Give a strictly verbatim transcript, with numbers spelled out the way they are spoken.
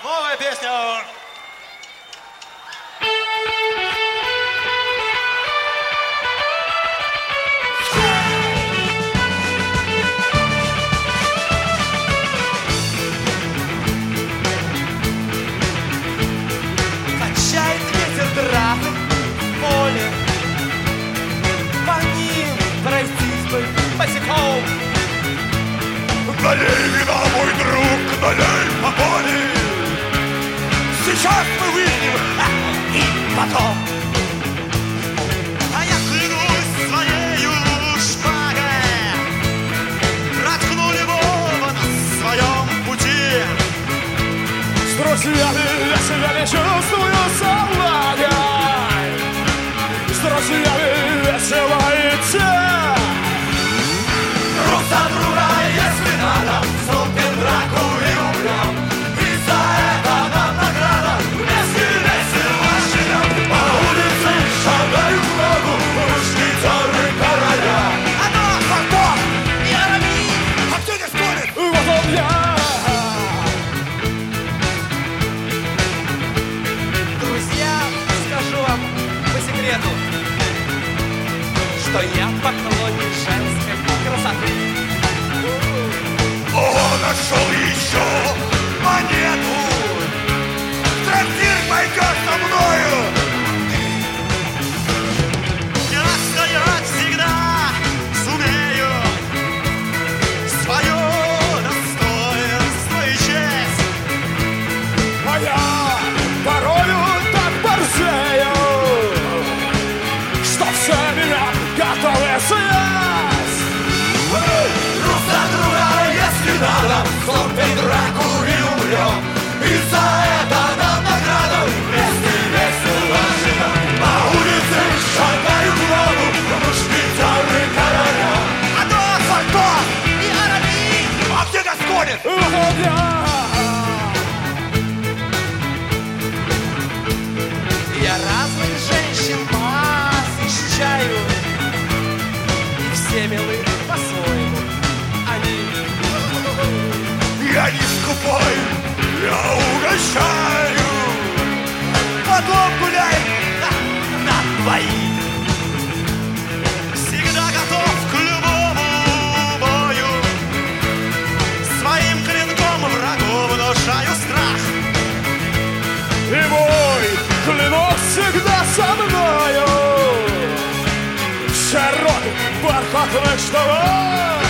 Новая песня. Качает ветер травы в поле, по ним пройтись бы босиком. Налей вина, мой друг, налей по поле. Сейчас мы выпьем, И потом А я клянусь своею шпагой, проткну любого на своем пути. с друзьями я себя не чувствую салагой. С друзьями весело идти. друг за друга, если надо, вступим в драку и умрем. И за это нам награда, вместе весело живем. По улице шагают в ногу мушкетеры короля. А то фантом и Арамис, А кто не спорит? вот он я. Друзья, скажу вам по секрету, что я поклонник женской красоты. О, нашел еще монету. В трактир пойдешь со мною. Я стоять всегда сумею, свое достоинство и честь. А я порою так борзею, что все меня готовы съесть. Друг за друга, если надо, вступим в драку и умрем. И за это нам награда, вместе весело живем. По улице шагают в ногу мушкетеры короля. А то фантом и Арамис. А где Гасконин? Вот он я. Я разных женщин посещаю, и все милы по-своему. Они Я не скупой, я угощаю. Потом гуляй на, на двоих. Всегда готов к любому бою, своим клинком врагу внушаю страх. и мой клинок всегда со мною. Широкий бархатных штанов.